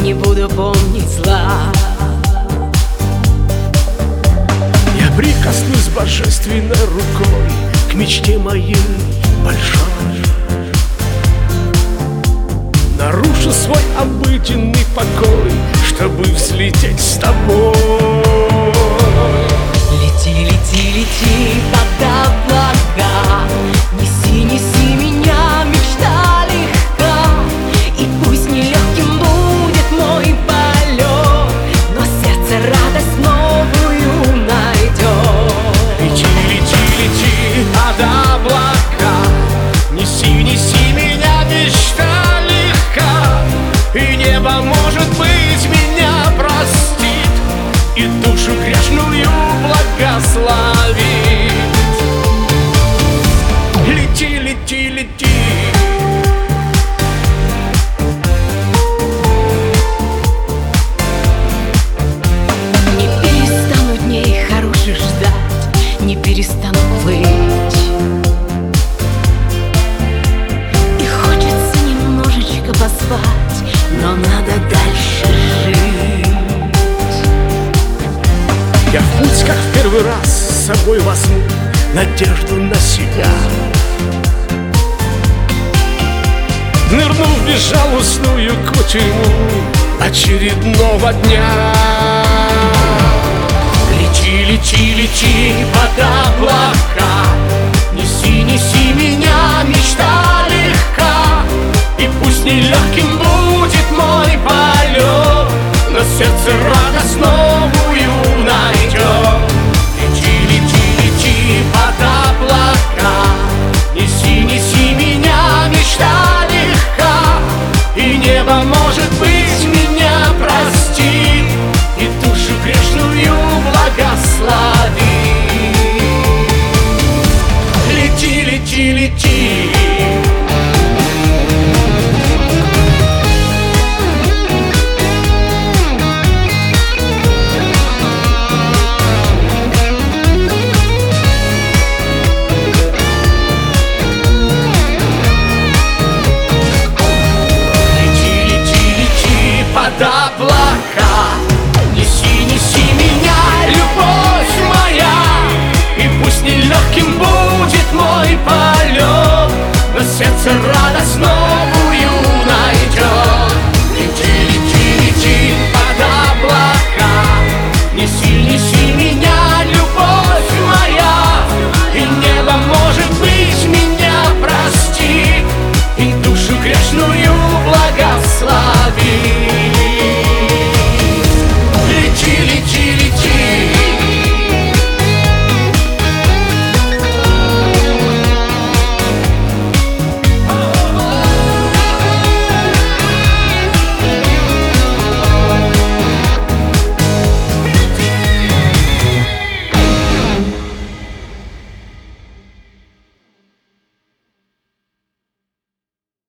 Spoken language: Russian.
не буду помнить зла. Я прикоснусь божественной рукой к мечте моей большой, нарушу свой обыденный покой, чтобы взлететь с тобой. Лети, лети, лети под облака, неси, неси меня, мечта легка. И пусть нелегким будет мой полет, но сердце радость новую найдет. Лети, лети, лети под облака, неси, неси меня, мечта легка. И небо, может быть, меня простит и душу грешную благословит. Лети, лети, лети. Не перестану дней хороших ждать, не перестану плыть. И хочется немножечко поспать, но надо дальше жить. Я в путь, как в первый раз, с собой возьму надежду на себя. Нырну в безжалостную кутерьму очередного дня. Лети, лети, лети под облака, неси, неси меня, мечта легка. И пусть нелегким будет мой полет, но сердце радостно